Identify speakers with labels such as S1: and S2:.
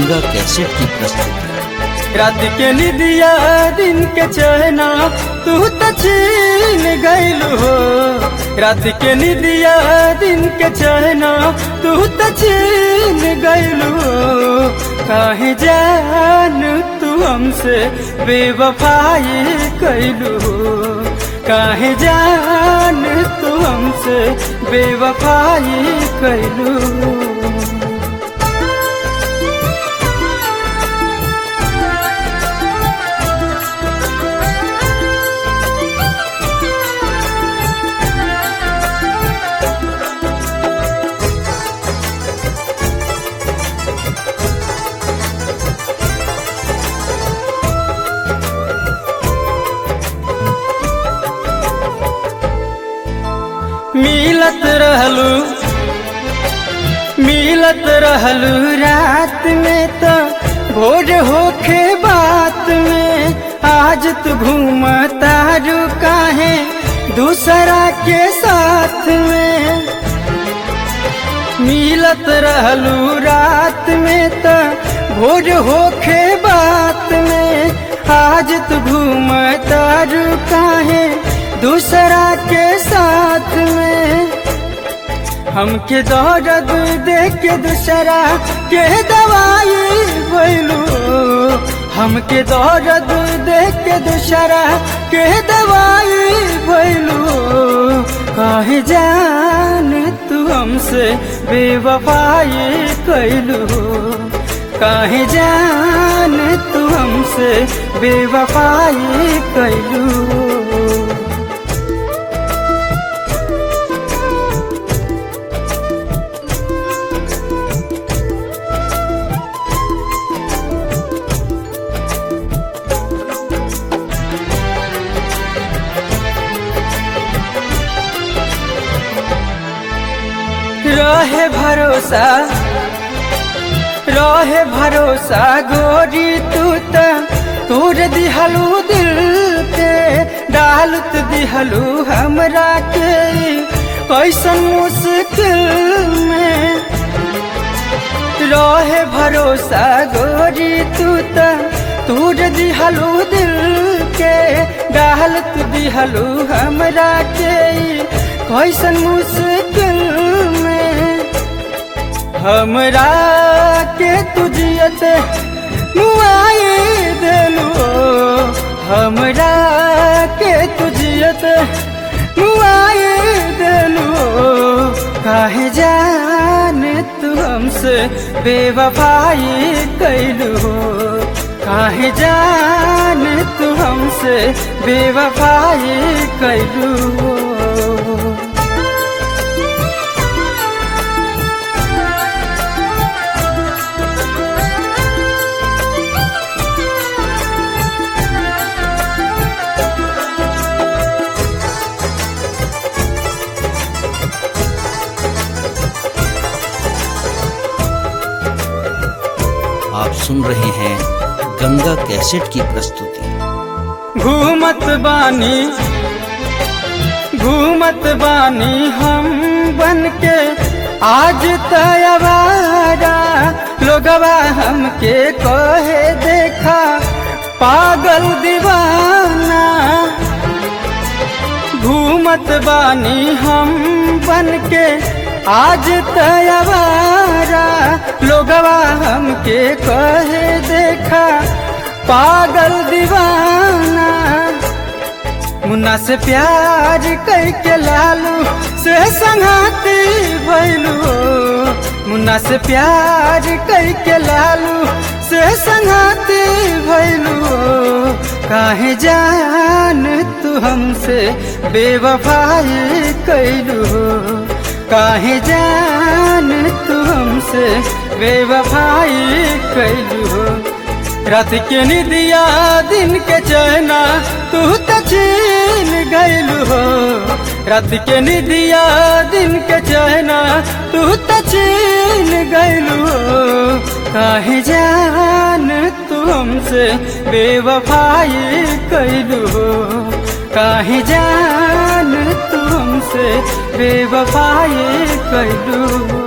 S1: Ganga cassette की प्रस्तुति।
S2: रात के निदिया दिन के चहना तू तो छीन गइलू हो। रात के निदिया दिन के चहना तू तो छीन गइलू हो। काहे जान तू हमसे बेवफाई कइलू हो। काहे जान तू हमसे बेवफाई कइलू। मिलत रहलू रात में तो भोर होखे बात में। आज तू घूमता रू काहे दूसरा के साथ में। मिलत रहलू रात में तो भोर होखे बात में। आज तू घूमता रू काहे दूसरा के साथ में। हमके दर्द देख के दूसरा के दवाई भइलू। हमके दर्द देख के दूसरा के दवाई भइलू। काहे जान तू हमसे बेवफाई कइलू। काहे जान तू हमसे बेवफाई कइलू। रहे भरोसा गोरी तू तोड़ दिहलू दिल के। डालत दिहलू हमरा के कैसन मुश्किल में। रहे भरोसा गोरी तू तोड़ दिहलू दिल के। डालत दिहलू हमरा के कैसन मुश्किल में। हमरा के तुझियत मुआई देलू। हमरा के तुझियत मुआई देलू। काहे जान तू हमसे बेवफाई कइलू। काहे जान तू हमसे बेवफाई कइलू।
S1: आप सुन रहे हैं गंगा कैसेट की प्रस्तुति।
S2: घूमत बानी हम बनके आज तयवारा। लोगवा हमके कहे देखा पागल दीवाना। घूमत बानी हम बनके आज तयवारा। लोगवा हमके कहे देखा पागल दीवाना। मुन्ना से प्यार करके लालू से संगाती भइलू। मुन्ना से प्यार करके लालू से संगाती भइलू। काहे जान तू हमसे बेवफाई कइलू। काहे जान तू हमसे बेवफाई कइलू। रात के निदिया दिन के चैना तू तो छीन गइलू हो। रात के निदिया दिन के चैना तू तो छीन गइलू हो। काहे जान तू हमसे बेवफाई कइलू हो। काहे जान तू हमसे बेवफाई कइलू।